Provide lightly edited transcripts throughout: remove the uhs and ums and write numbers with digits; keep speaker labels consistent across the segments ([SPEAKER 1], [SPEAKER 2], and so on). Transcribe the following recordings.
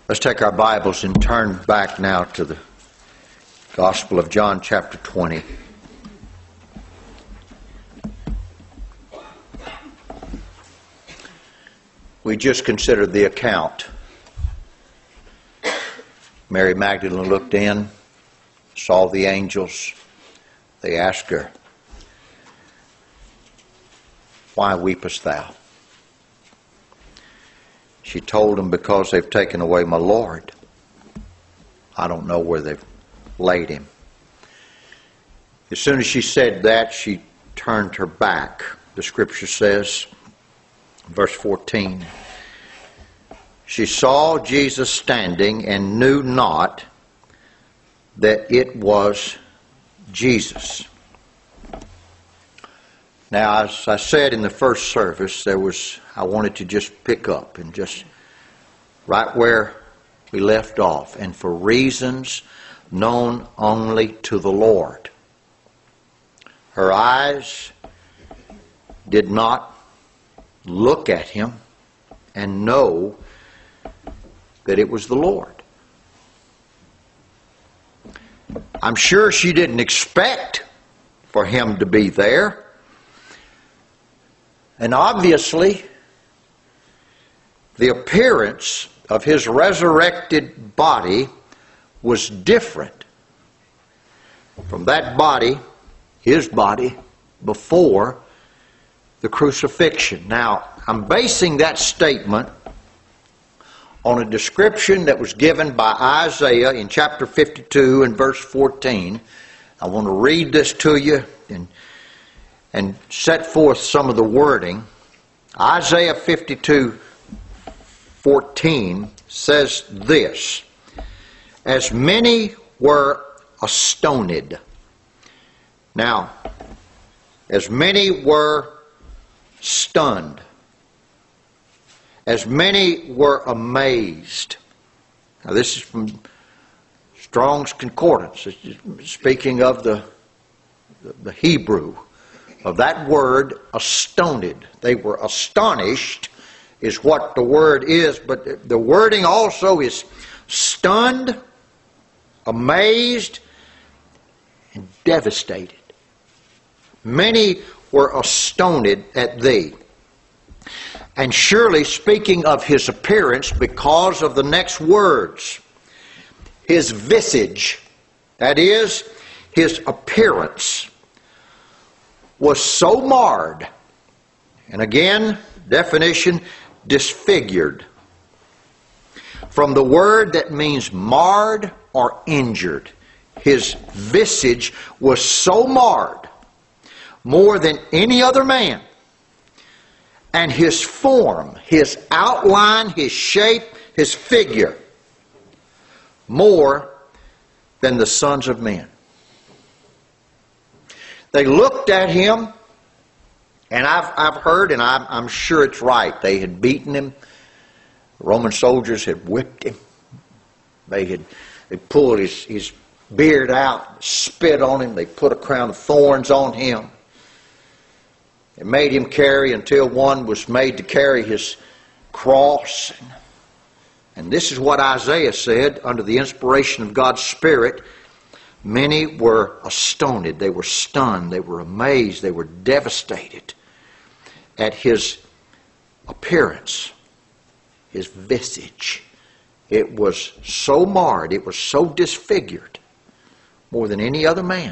[SPEAKER 1] Let's take our Bibles and turn back now to the Gospel of John chapter 20. We just considered the account. Mary Magdalene looked in, saw the angels. They asked her, "Why weepest thou?" She told them, "Because they've taken away my Lord. I don't know where they've laid him." As soon as she said that, she turned her back. The scripture says, verse 14, she saw Jesus standing and knew not that it was Jesus. Now, as I said in the first service, I wanted to just pick up and just right where we left off, and for reasons known only to the Lord. Her eyes did not look at him and know that it was the Lord. I'm sure she didn't expect for him to be there. And obviously, the appearance of his resurrected body was different from that body, his body, before the crucifixion. Now, I'm basing that statement on a description that was given by Isaiah in chapter 52 and verse 14. I want to read this to you and set forth some of the wording. Isaiah 52:14 says this: "As many were astonished." Now, as many were stunned. As many were amazed. Now, this is from Strong's Concordance. It's speaking of the Hebrew of that word, astonished. They were astonished is what the word is, but the wording also is stunned, amazed, and devastated. Many were astonished at thee. And surely speaking of his appearance because of the next words, his visage, that is, his appearance, was so marred, and again, definition, disfigured, from the word that means marred or injured. His visage was so marred, more than any other man, and his form, his outline, his shape, his figure, more than the sons of men. They looked at him, and I've heard, and I'm sure it's right, they had beaten him. The Roman soldiers had whipped him. They pulled his beard out, spit on him. They put a crown of thorns on him. They made him carry until one was made to carry his cross. And this is what Isaiah said under the inspiration of God's Spirit. Many were astonished, they were stunned, they were amazed, they were devastated at his appearance, his visage. It was so marred, it was so disfigured, more than any other man.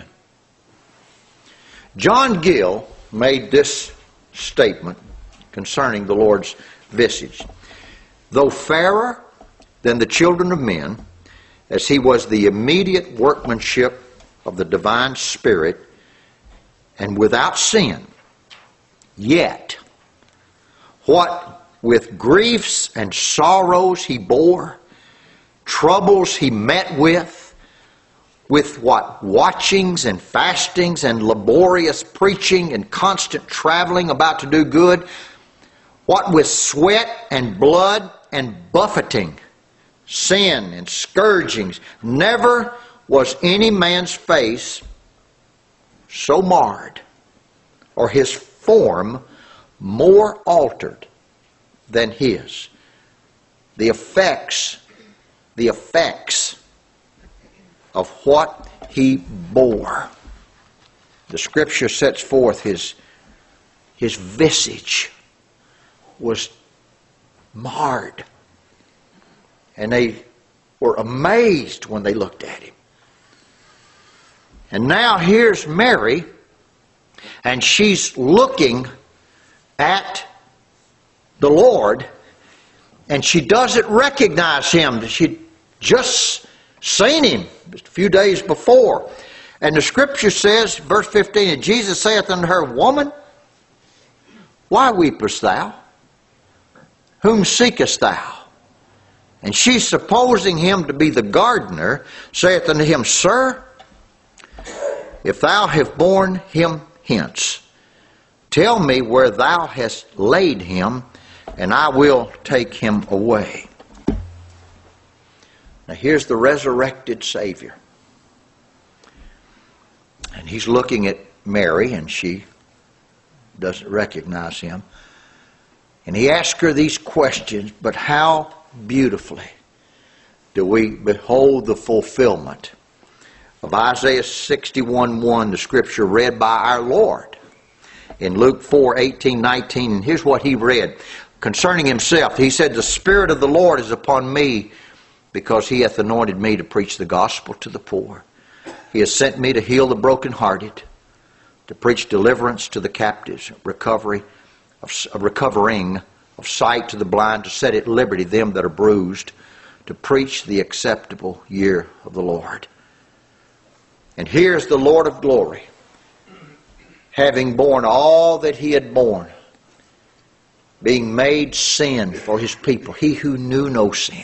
[SPEAKER 1] John Gill made this statement concerning the Lord's visage: "Though fairer than the children of men, as he was the immediate workmanship of the divine Spirit, and without sin, yet what with griefs and sorrows he bore, troubles he met with what watchings and fastings and laborious preaching and constant traveling about to do good, what with sweat and blood and buffeting, sin and scourgings, never was any man's face so marred, or his form more altered than his. The effects the effects of what he bore. The Scripture sets forth his visage was marred. And they were amazed when they looked at him. And now here's Mary, and she's looking at the Lord, and she doesn't recognize him. She'd just seen him just a few days before. And the Scripture says, verse 15, and Jesus saith unto her, Woman, why weepest thou? Whom seekest thou? And she, supposing him to be the gardener, saith unto him, Sir, if thou have borne him hence, tell me where thou hast laid him, and I will take him away. Now here's the resurrected Savior. And he's looking at Mary, and she doesn't recognize him. And he asks her these questions, but how beautifully do we behold the fulfillment of Isaiah 61:1, the Scripture read by our Lord in Luke 4:18-19. And here's what he read concerning himself. He said, The Spirit of the Lord is upon me, because he hath anointed me to preach the gospel to the poor. He has sent me to heal the brokenhearted, to preach deliverance to the captives, recovering of sight to the blind, to set at liberty them that are bruised, to preach the acceptable year of the Lord. And here's the Lord of glory, having borne all that he had borne, being made sin for his people, he who knew no sin,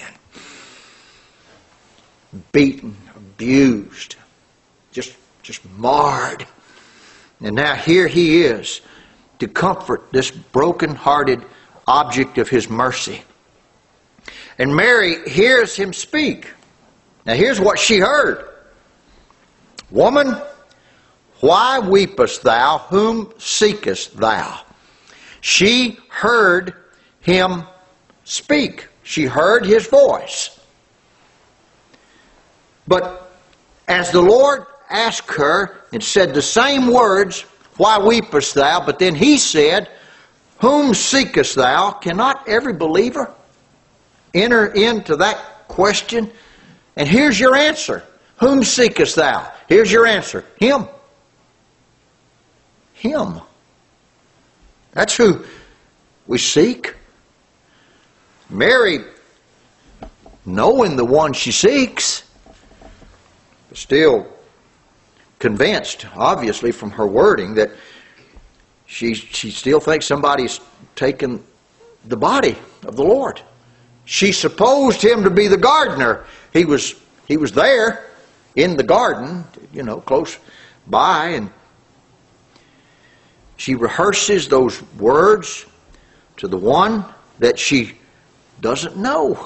[SPEAKER 1] beaten, abused, just marred. And now here he is to comfort this broken-hearted object of his mercy. And Mary hears him speak. Now here's what she heard. Woman, why weepest thou? Whom seekest thou? She heard him speak. She heard his voice. But as the Lord asked her and said the same words, why weepest thou? But then he said, whom seekest thou? Cannot every believer enter into that question? And here's your answer. Whom seekest thou? Here's your answer. Him. Him. That's who we seek. Mary, knowing the one she seeks, but still convinced, obviously from her wording, that she still thinks somebody's taken the body of the Lord. She supposed him to be the gardener. He was there in the garden, close by, and she rehearses those words to the one that she doesn't know.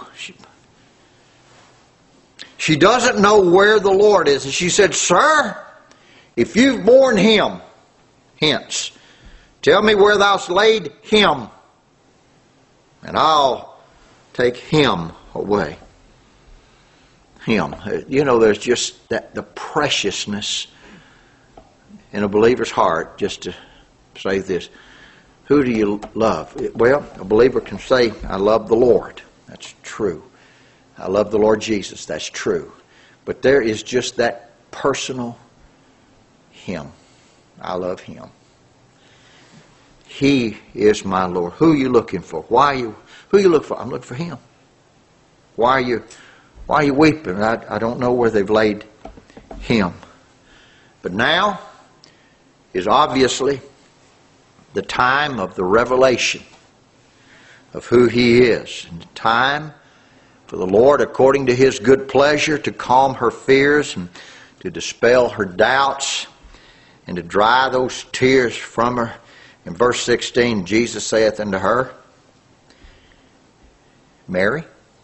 [SPEAKER 1] She doesn't know where the Lord is. And she said, Sir, if you've borne him hence, tell me where thou'st laid him, and I'll take him away. Him. There's just the preciousness in a believer's heart, just to say this. Who do you love? Well, a believer can say, I love the Lord. That's true. I love the Lord Jesus. That's true. But there is just that personal him. I love him. He is my Lord. Who are you looking for? Who are you looking for? I'm looking for him. Why are you weeping? I don't know where they've laid him. But now is obviously the time of the revelation of who he is. And the time for the Lord, according to his good pleasure, to calm her fears and to dispel her doubts and to dry those tears from her. In verse 16, Jesus saith unto her, Mary.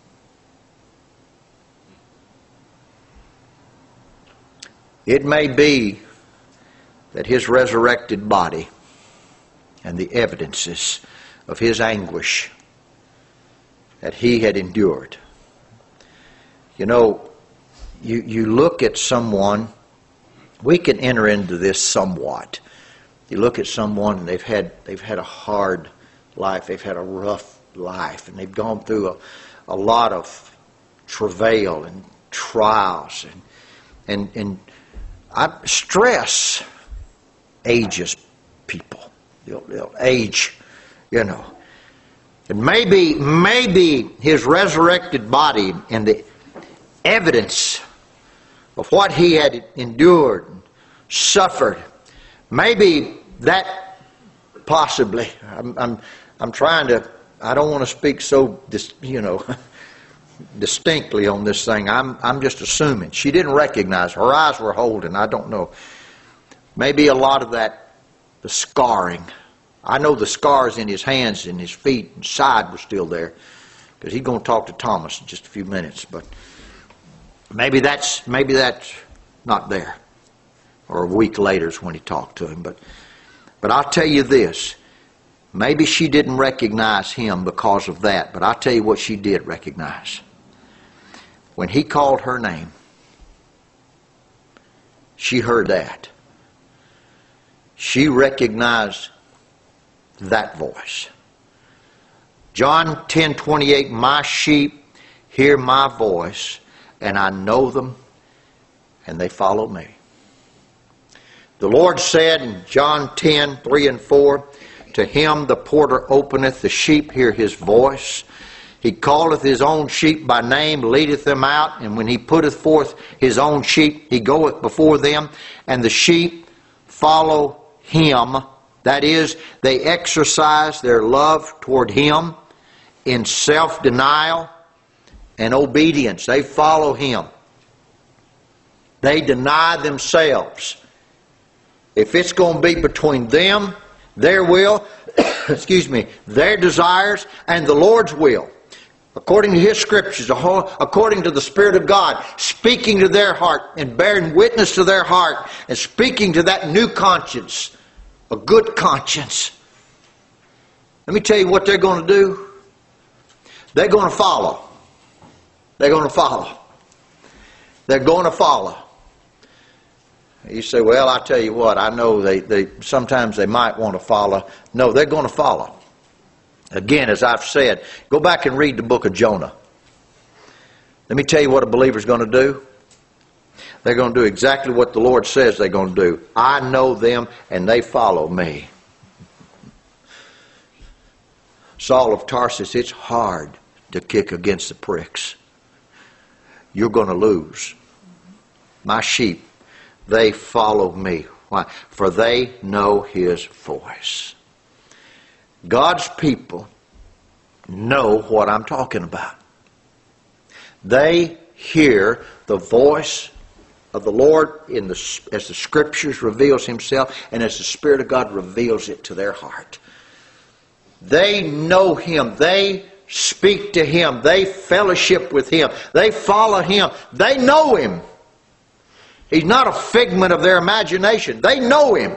[SPEAKER 1] It may be that his resurrected body and the evidences of his anguish that he had endured You know, you look at someone, we can enter into this somewhat. You look at someone and they've had a hard life, they've had a rough life, and they've gone through a lot of travail and trials, and stress ages people. They'll age, you know. And maybe his resurrected body and the evidence of what he had endured and suffered, maybe that possibly, I'm trying to, I don't want to speak so, distinctly on this thing. I'm just assuming. She didn't recognize. Her eyes were holding. I don't know. Maybe a lot of that, the scarring. I know the scars in his hands and his feet and side were still there, because he's going to talk to Thomas in just a few minutes. But maybe that's not there. Or a week later is when he talked to him. But I'll tell you this. Maybe she didn't recognize him because of that. But I'll tell you what she did recognize. When he called her name, she heard that. She recognized that voice. John 10:28, my sheep hear my voice, and I know them, and they follow me. The Lord said in John 10:3 and 4, to him the porter openeth, the sheep hear his voice. He calleth his own sheep by name, leadeth them out, and when he putteth forth his own sheep, he goeth before them, and the sheep follow him. That is, they exercise their love toward him in self-denial and obedience. They follow him. They deny themselves. If it's going to be between them, their will, their desires, and the Lord's will, according to his scriptures, according to the Spirit of God, speaking to their heart and bearing witness to their heart and speaking to that new conscience, a good conscience. Let me tell you what they're going to do. They're going to follow. They're going to follow. They're going to follow. You say, well, I tell you what, I know they sometimes they might want to follow. No, they're going to follow. Again, as I've said, go back and read the book of Jonah. Let me tell you what a believer's going to do. They're going to do exactly what the Lord says they're going to do. I know them and they follow me. Saul of Tarsus, it's hard to kick against the pricks. You're going to lose. My sheep, they follow me. Why? For they know his voice. God's people know what I'm talking about. They hear the voice of the Lord as the Scriptures reveals himself and as the Spirit of God reveals it to their heart. They know him. They speak to him. They fellowship with him. They follow him. They know him. He's not a figment of their imagination. They know him.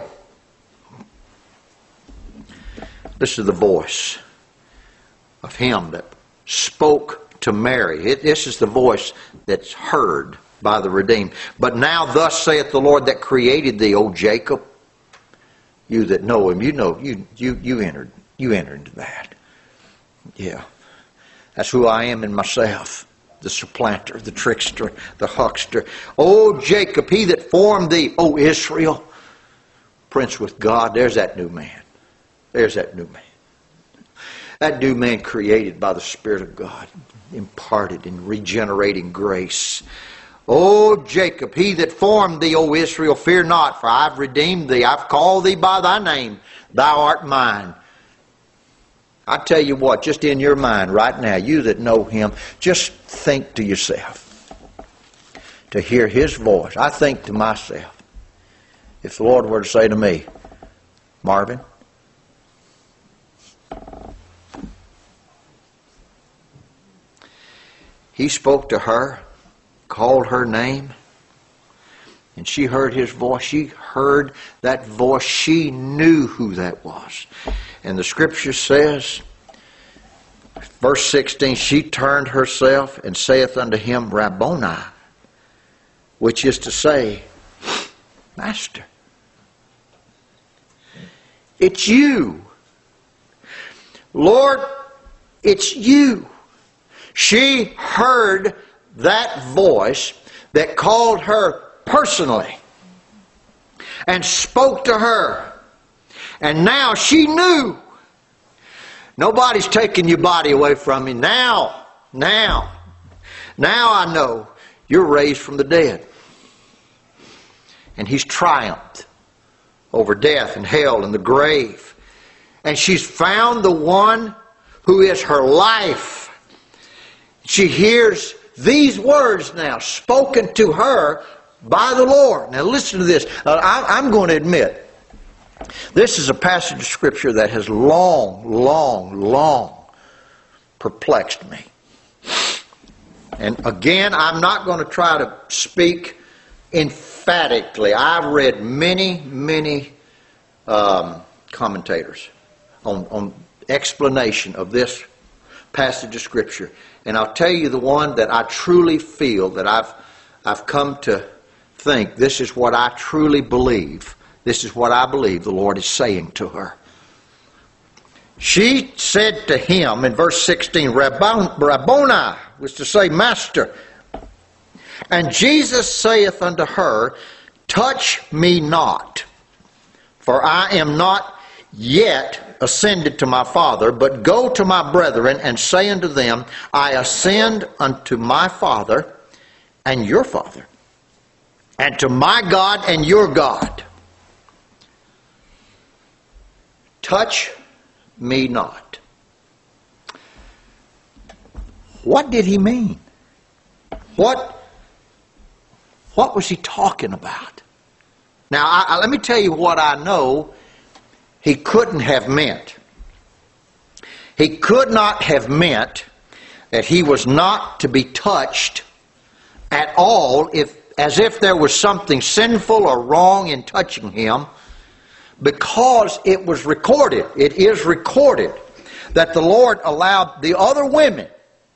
[SPEAKER 1] This is the voice of him that spoke to Mary. This is the voice that's heard by the redeemed. But now thus saith the Lord that created thee, O Jacob. You that know him, you know, you entered into that. Yeah. That's who I am in myself. The supplanter, the trickster, the huckster. O Jacob, he that formed thee, O Israel. Prince with God, there's that new man. There's that new man. That new man created by the Spirit of God, imparted in regenerating grace. O Jacob, he that formed thee, O Israel, fear not, for I've redeemed thee. I've called thee by thy name. Thou art mine. I tell you what, just in your mind right now, you that know him, just think to yourself, to hear his voice. I think to myself, if the Lord were to say to me, Marvin, he spoke to her, called her name, and she heard his voice. She heard that voice. She knew who that was. And the Scripture says, Verse 16, she turned herself and saith unto him, Rabboni, which is to say, Master. It's you. Lord, it's you. She heard that voice that called her personally and spoke to her. And now she knew. Nobody's taking your body away from you. Now I know you're raised from the dead. And He's triumphed over death and hell and the grave. And she's found the one who is her life. She hears these words now spoken to her by the Lord. Now listen to this. I'm going to admit, this is a passage of Scripture that has long perplexed me. And again, I'm not going to try to speak emphatically. I've read many commentators on explanation of this passage of Scripture. And I'll tell you the one that I truly feel that I've come to think this is what I truly believe. This is what I believe the Lord is saying to her. She said to him in verse 16, Rabboni, was to say, Master. And Jesus saith unto her, Touch me not, for I am not yet ascended to my Father, but go to my brethren and say unto them, I ascend unto my Father and your Father, and to my God and your God. Touch me not. What did He mean? What was He talking about? Now, let me tell you what I know He couldn't have meant. He could not have meant that He was not to be touched at all as if there was something sinful or wrong in touching Him, because it was recorded. It is recorded that the Lord allowed the other women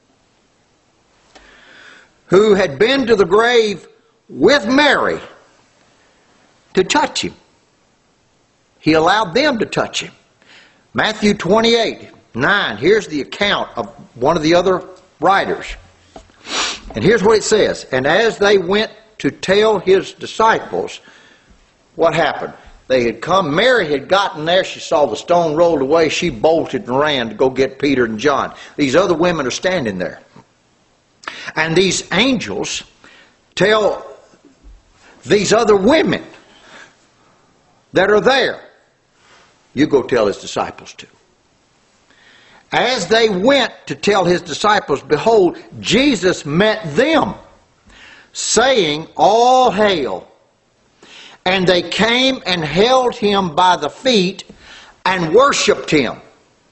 [SPEAKER 1] who had been to the grave with Mary to touch Him. He allowed them to touch Him. Matthew 28:9. Here's the account of one of the other writers. And here's what it says. And as they went to tell His disciples, what happened? They had come. Mary had gotten there. She saw the stone rolled away. She bolted and ran to go get Peter and John. These other women are standing there. And these angels tell these other women that are there, you go tell His disciples too. As they went to tell His disciples, behold, Jesus met them, saying, All hail. And they came and held Him by the feet and worshipped Him.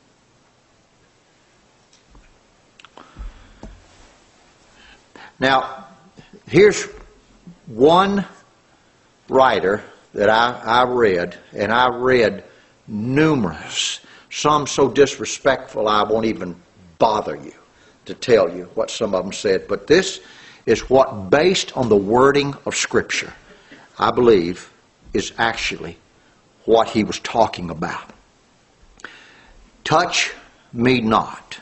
[SPEAKER 1] Now, here's one writer that I read, and I read numerous, some so disrespectful I won't even bother you to tell you what some of them said. But this is what, based on the wording of Scripture, I believe is actually what he was talking about. Touch me not.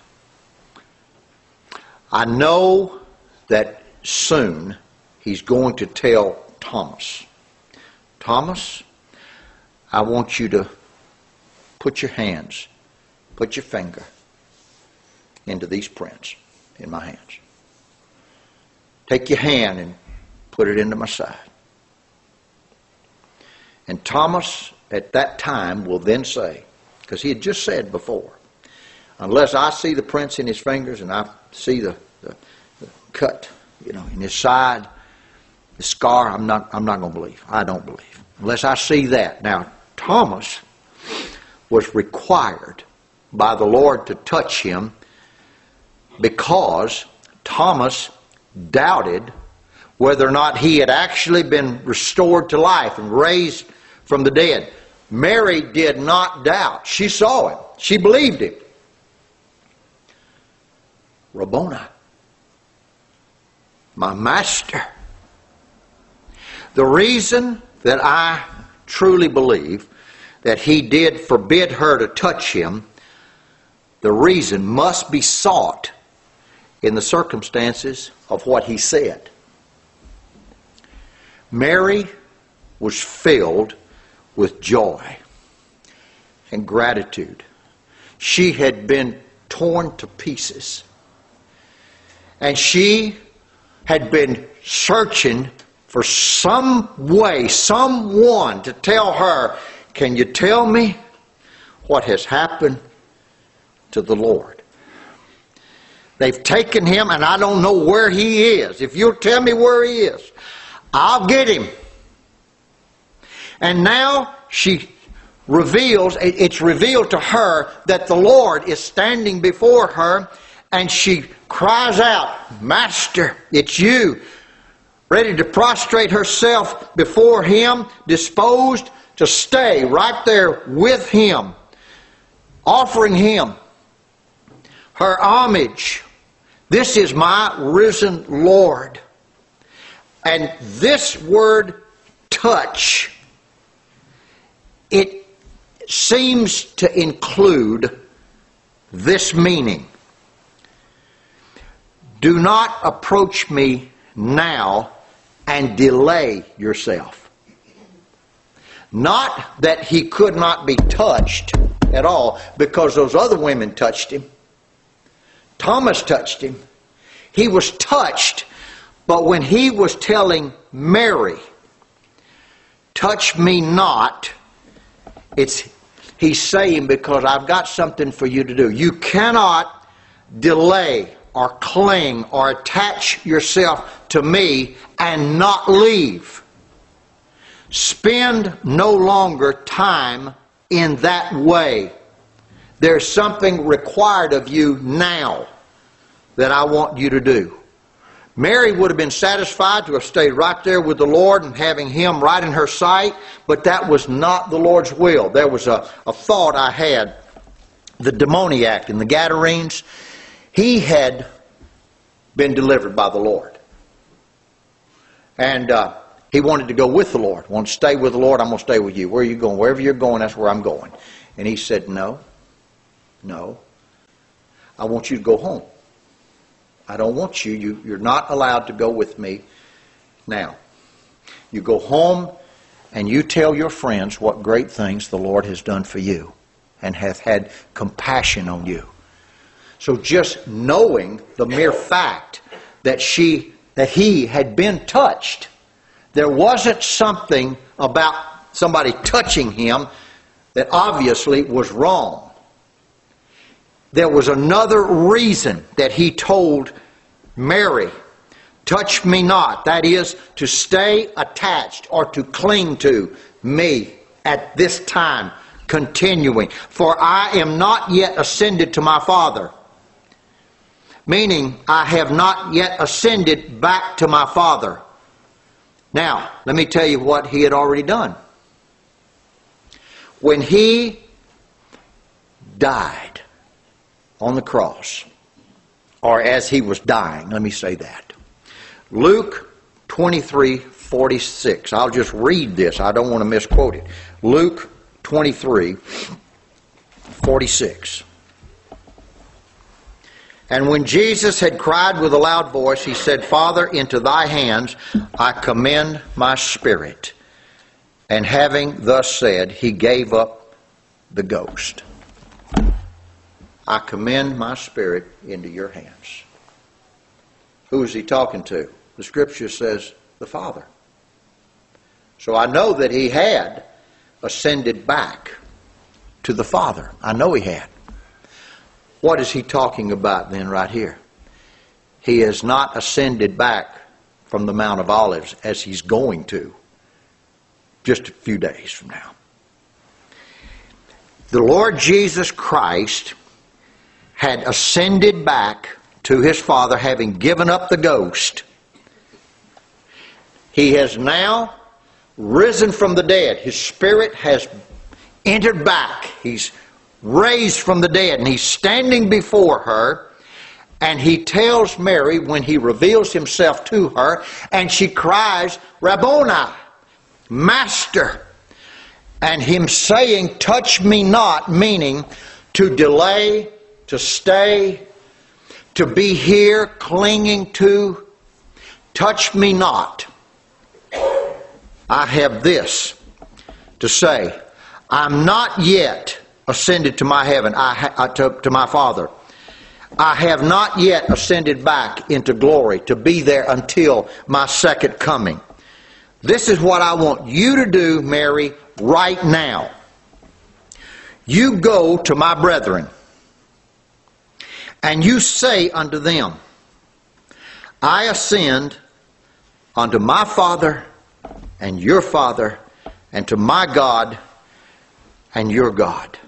[SPEAKER 1] I know that soon he's going to tell Thomas, Thomas, I want you to put your finger into these prints in my hands. Take your hand and put it into my side. And Thomas at that time will then say, because he had just said before, unless I see the prints in his fingers and I see the cut, in his side, the scar, I'm not going to believe. I don't believe. Unless I see that. Now, Thomas was required by the Lord to touch him because Thomas doubted whether or not he had actually been restored to life and raised from the dead. Mary did not doubt. She saw him. She believed him. Rabboni, my master. The reason that I truly believe that he did forbid her to touch him, the reason must be sought in the circumstances of what he said. Mary was filled with joy and gratitude. She had been torn to pieces. And she had been searching for some way, someone to tell her, can you tell me what has happened to the Lord? They've taken him and I don't know where he is. If you'll tell me where he is, I'll get him. And now she reveals, it's revealed to her that the Lord is standing before her, and she cries out, Master, it's you. Ready to prostrate herself before him, disposed to stay right there with him, offering him her homage. This is my risen Lord. And this word touch, it seems to include this meaning. Do not approach me now and delay yourself. Not that he could not be touched at all, because those other women touched him. Thomas touched him. He was touched, but when he was telling Mary, touch me not, he's saying, because I've got something for you to do. You cannot delay or cling or attach yourself to me and not leave. Spend no longer time in that way. There's something required of you now that I want you to do. Mary would have been satisfied to have stayed right there with the Lord and having him right in her sight, but that was not the Lord's will. There was a thought I had. The demoniac in the Gadarenes, he had been delivered by the Lord. And he wanted to go with the Lord. Wanted to stay with the Lord, I'm going to stay with you. Where are you going? Wherever you're going, that's where I'm going. And he said, no, I want you to go home. I don't want you. You're not allowed to go with me now. You go home and you tell your friends what great things the Lord has done for you and hath had compassion on you. So just knowing the mere fact that he had been touched, there wasn't something about somebody touching him that obviously was wrong. There was another reason that he told Mary, touch me not. That is, to stay attached or to cling to me at this time, continuing. For I am not yet ascended to my Father. Meaning, I have not yet ascended back to my Father. Now, let me tell you what he had already done. When he died on the cross, or as he was dying, let me say that. Luke 23:46. I'll just read this. I don't want to misquote it. Luke 23:46. And when Jesus had cried with a loud voice, he said, Father, into thy hands I commend my spirit. And having thus said, he gave up the ghost. I commend my spirit into your hands. Who is he talking to? The Scripture says the Father. So I know that he had ascended back to the Father. I know he had. What is he talking about then right here? He has not ascended back from the Mount of Olives as he's going to just a few days from now. The Lord Jesus Christ had ascended back to his Father, having given up the ghost. He has now risen from the dead. His spirit has entered back. He's raised from the dead, and he's standing before her, And he tells Mary when he reveals himself to her, and she cries, Rabboni, Master. And him saying, touch me not, meaning to delay, to stay, to be here, clinging to, touch me not. I have this to say, I'm not yet ascended to my heaven, to my Father. I have not yet ascended back into glory to be there until my second coming. This is what I want you to do, Mary, right now. You go to my brethren, and you say unto them, I ascend unto my Father and your Father, and to my God and your God.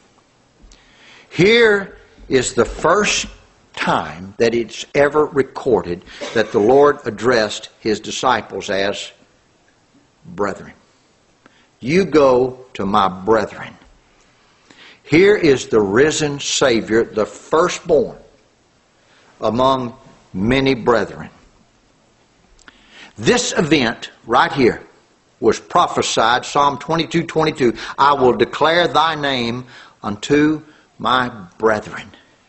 [SPEAKER 1] Here is the first time that it's ever recorded that the Lord addressed his disciples as brethren. You go to my brethren. Here is the risen Savior, the firstborn among many brethren. This event right here was prophesied, Psalm 22:22. I will declare thy name unto my brethren.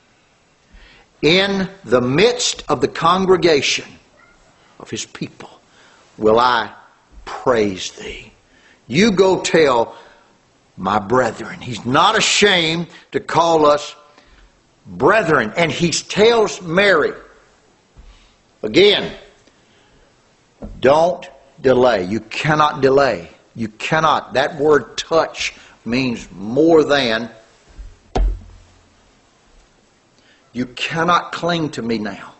[SPEAKER 1] In the midst of the congregation of his people will I praise thee. You go tell my brethren. He's not ashamed to call us brethren. And he tells Mary, again, don't delay. You cannot delay. You cannot. That word touch means more than. You cannot cling to me now.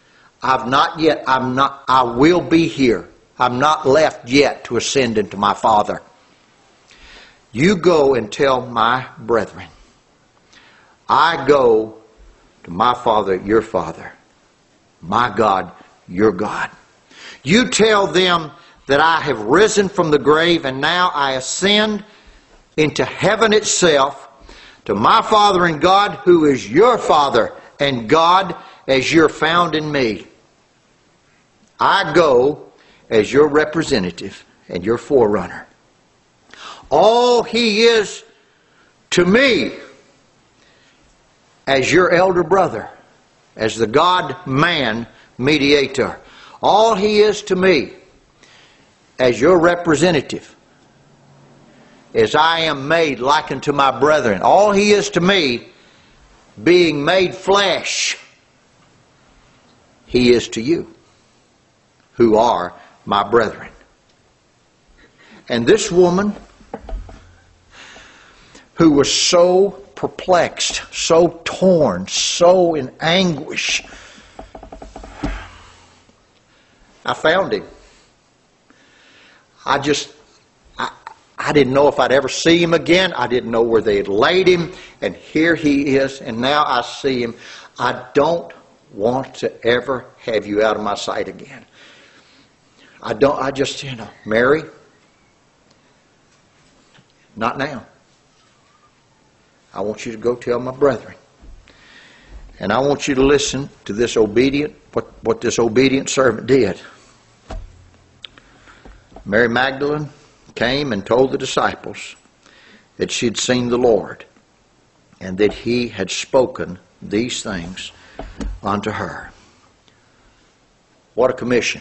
[SPEAKER 1] I will be here. I'm not left yet to ascend into my Father. You go and tell my brethren, I go to my Father, your Father, my God, your God. You tell them that I have risen from the grave and now I ascend into heaven itself, to my Father and God, who is your Father and God, as you're found in me. I go as your representative and your forerunner. All he is to me as your elder brother, as the God-man mediator. All he is to me as your representative, as I am made like unto my brethren. All he is to me, being made flesh, he is to you, who are my brethren. And this woman, who was so perplexed, so torn, so in anguish, I found him. I didn't know if I'd ever see him again. I didn't know where they had laid him. And here he is, and now I see him. I don't want to ever have you out of my sight again. Mary, not now. I want you to go tell my brethren. And I want you to listen to this what this obedient servant did. Mary Magdalene came and told the disciples that she had seen the Lord and that he had spoken these things unto her. What a commission.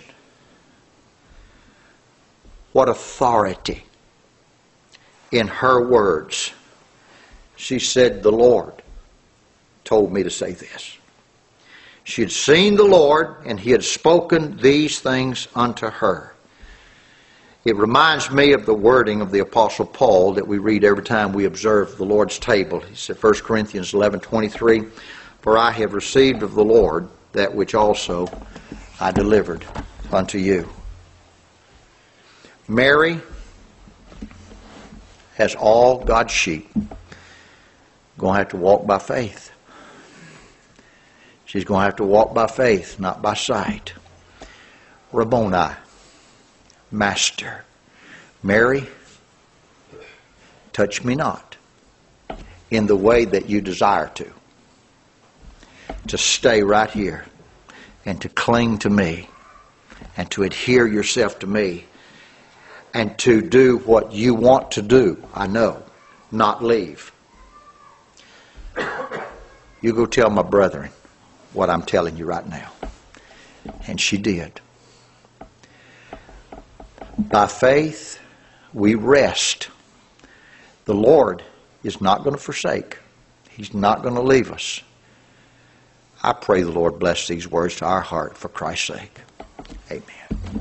[SPEAKER 1] What authority in her words. She said, the Lord told me to say this. She had seen the Lord and he had spoken these things unto her. It reminds me of the wording of the Apostle Paul that we read every time we observe the Lord's table. He said, 1 Corinthians 11:23, for I have received of the Lord that which also I delivered unto you. Mary, as all God's sheep, going to have to walk by faith. She's going to have to walk by faith, not by sight. Rabboni, Master. Mary, touch me not in the way that you desire to. to stay right here and to cling to me and to adhere yourself to me and to do what you want to do, I know, not leave. You go tell my brethren what I'm telling you right now. And she did. By faith, we rest. The Lord is not going to forsake. He's not going to leave us. I pray the Lord bless these words to our heart for Christ's sake. Amen.